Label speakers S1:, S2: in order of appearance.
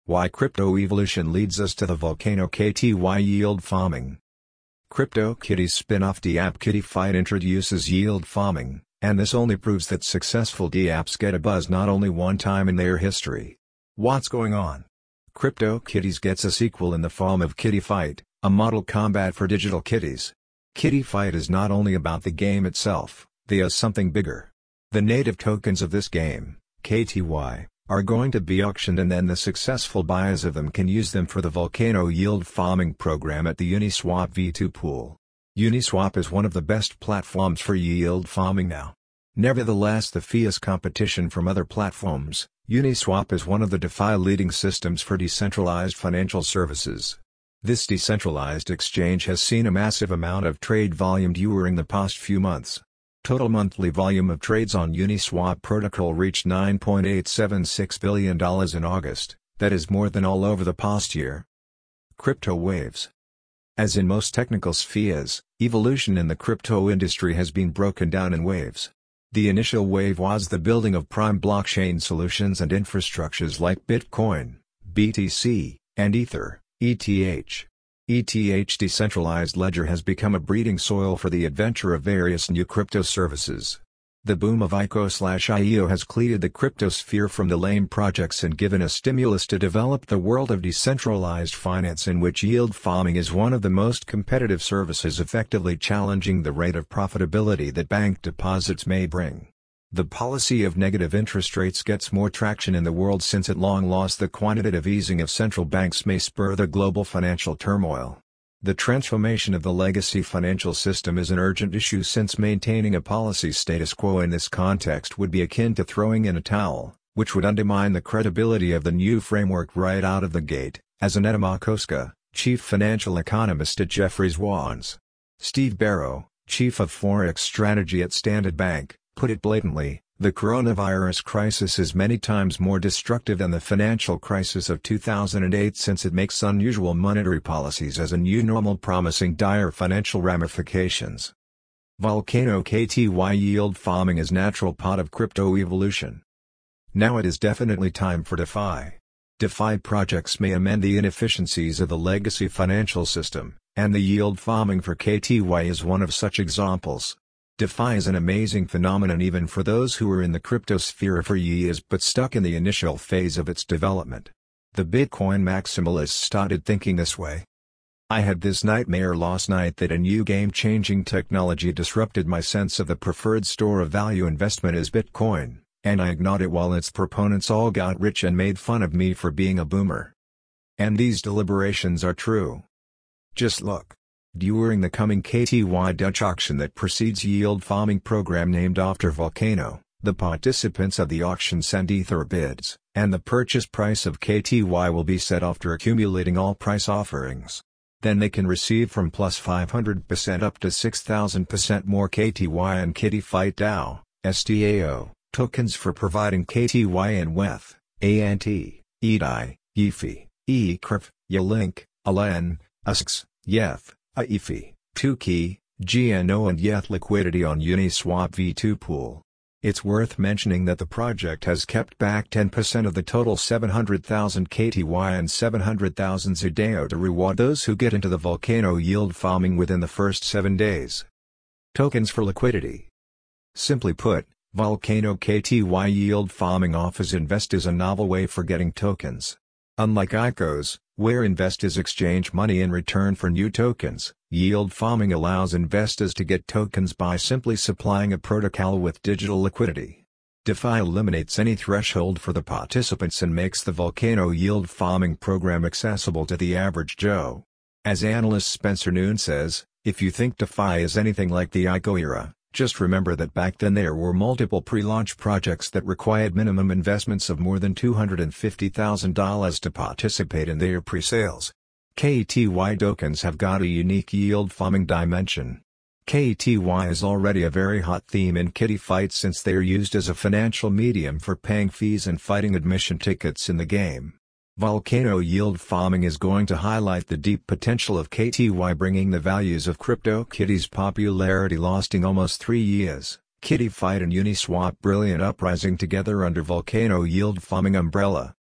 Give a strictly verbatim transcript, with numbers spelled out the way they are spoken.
S1: Why crypto evolution leads us to the volcano K T Y yield farming. CryptoKitties spin-off dApp KittyFight introduces yield farming, and this only proves that successful dApps get a buzz not only one time in their history. What's going on? CryptoKitties gets a sequel in the form of KittyFight, a model combat for digital kitties. KittyFight is not only about the game itself, there's something bigger. The native tokens of this game, K T Y, are going to be auctioned, and then the successful buyers of them can use them for the Volcano yield farming program at the Uniswap V two pool. Uniswap is one of the best platforms for yield farming now. Nevertheless, the fierce competition from other platforms, Uniswap is one of the DeFi leading systems for decentralized financial services. This decentralized exchange has seen a massive amount of trade volume during the past few months. Total monthly volume of trades on Uniswap protocol reached nine point eight seven six billion dollars in August, that is more than all over the past year. Crypto waves. As in most technical spheres, evolution in the crypto industry has been broken down in waves. The initial wave was the building of prime blockchain solutions and infrastructures like Bitcoin, B T C, and Ether, E T H. E T H decentralized ledger has become a breeding soil for the adventure of various new crypto services. The boom of I C O/I E O has cleared the cryptosphere from the lame projects and given a stimulus to develop the world of decentralized finance, in which yield farming is one of the most competitive services, effectively challenging the rate of profitability that bank deposits may bring. The policy of negative interest rates gets more traction in the world since at long last the quantitative easing of central banks may spur the global financial turmoil. The transformation of the legacy financial system is an urgent issue, since maintaining a policy status quo in this context would be akin to throwing in a towel, which would undermine the credibility of the new framework right out of the gate, as Annetta Markowska, chief financial economist at Jefferies warns. Steve Barrow, chief of Forex strategy at Standard Bank, put it blatantly: the coronavirus crisis is many times more destructive than the financial crisis of two thousand eight, since it makes unusual monetary policies as a new normal promising dire financial ramifications. Volcano K T Y yield farming is natural part of crypto evolution. Now it is definitely time for DeFi. DeFi projects may amend the inefficiencies of the legacy financial system, and the yield farming for K T Y is one of such examples. DeFi is an amazing phenomenon even for those who were in the cryptosphere for years but stuck in the initial phase of its development. The Bitcoin maximalists started thinking this way. I had this nightmare last night that a new game-changing technology disrupted my sense of the preferred store of value investment as Bitcoin, and I ignored it while its proponents all got rich and made fun of me for being a boomer. And these deliberations are true. Just look. During the coming K T Y Dutch auction that precedes yield farming program named after Volcano, the participants of the auction send Ether bids, and the purchase price of K T Y will be set after accumulating all price offerings. Then they can receive from plus five hundred percent up to six thousand percent more K T Y and KittyFight DAO, S T A O, tokens for providing K T Y and W E T H, A N T, E D I, Y F I, E C R F, Y Link, A L E N, A S X, Y E T H, A I F I, two key, G N O and Y E T H liquidity on Uniswap V two pool. It's worth mentioning that the project has kept back ten percent of the total seven hundred thousand K T Y and seven hundred thousand Z D A O to reward those who get into the Volcano yield farming within the first seven days. Tokens for liquidity. Simply put, Volcano K T Y yield farming offers investors a novel way for getting tokens. Unlike I C Os, where investors exchange money in return for new tokens, yield farming allows investors to get tokens by simply supplying a protocol with digital liquidity. DeFi eliminates any threshold for the participants and makes the Volcano yield farming program accessible to the average Joe. As analyst Spencer Noon says, if you think DeFi is anything like the I C O era, just remember that back then there were multiple pre-launch projects that required minimum investments of more than two hundred fifty thousand dollars to participate in their pre-sales. K T Y tokens have got a unique yield farming dimension. K T Y is already a very hot theme in KittyFight since they are used as a financial medium for paying fees and fighting admission tickets in the game. Volcano yield farming is going to highlight the deep potential of K T Y, bringing the values of CryptoKitties' popularity lasting almost three years. KittyFight and Uniswap brilliant uprising together under Volcano yield farming umbrella.